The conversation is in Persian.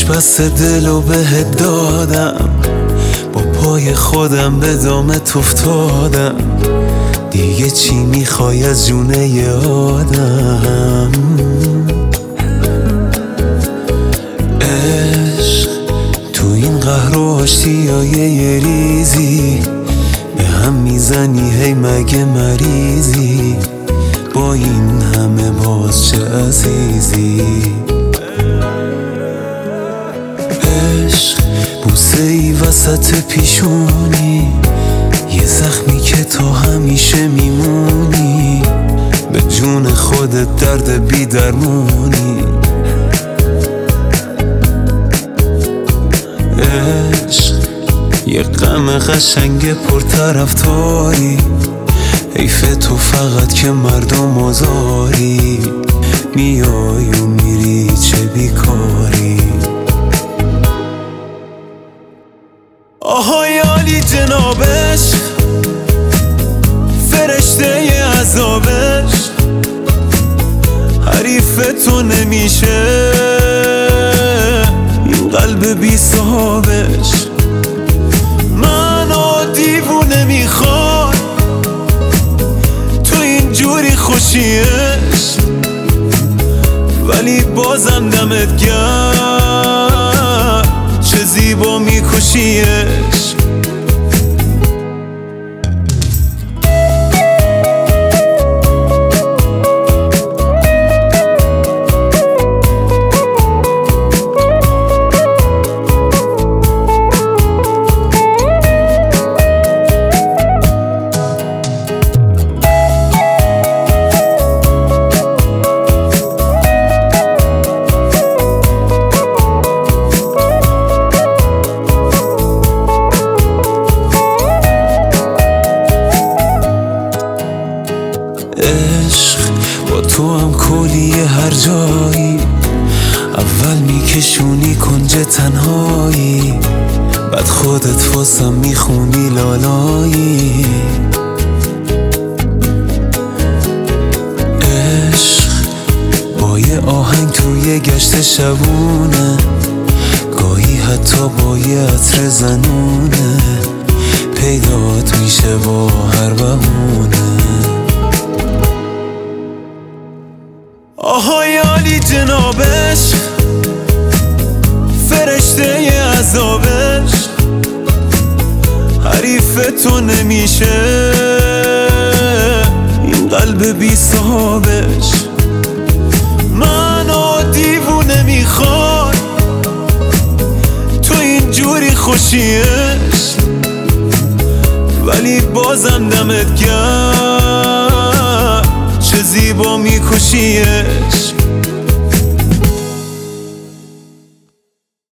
بس دلو بهت دادم، با پای خودم به دامت افتادم، دیگه چی میخوای از جونه آدم؟ عشق تو این قهر و آشتیای یه ریزی به هم میزنی، هی مگه مریضی؟ با این همه باز چه عزیزی؟ عشق بوسه ای وسط پیشونی، یه زخمی که تو همیشه میمونی، به جون خودت درد بی درمونی. عشق یه غم قشنگ پرطرفداری، حیف تو فقط که مردم آزاری، میای و میری چه بیکاری. آهای عالی جنابش، فرشته ی عذابش، حریف تو نمیشه این قلب بی صاحبش. منو دیوونه میخواد تو اینجوری خوشیش، ولی بازم دمت گرم چه زیبا میکشیش. عشق با تو هم کلیه هر جایی، اول میکشونی کنج تنهایی، بعد خودت واسم میخونی لالایی. عشق با یه آهنگ توی گشت شبونه، گاهی حتی با یه عطر زنونه، پیدات میشه با هر بهونه. آهای عالی جنابش، فرشته ی عذابش، حریف تو نمیشه این قلب بی صاحبش. منو دیوونه میخواد تو اینجوری خوشیش، ولی بازم دمت گرم چه زیبا میکشیش.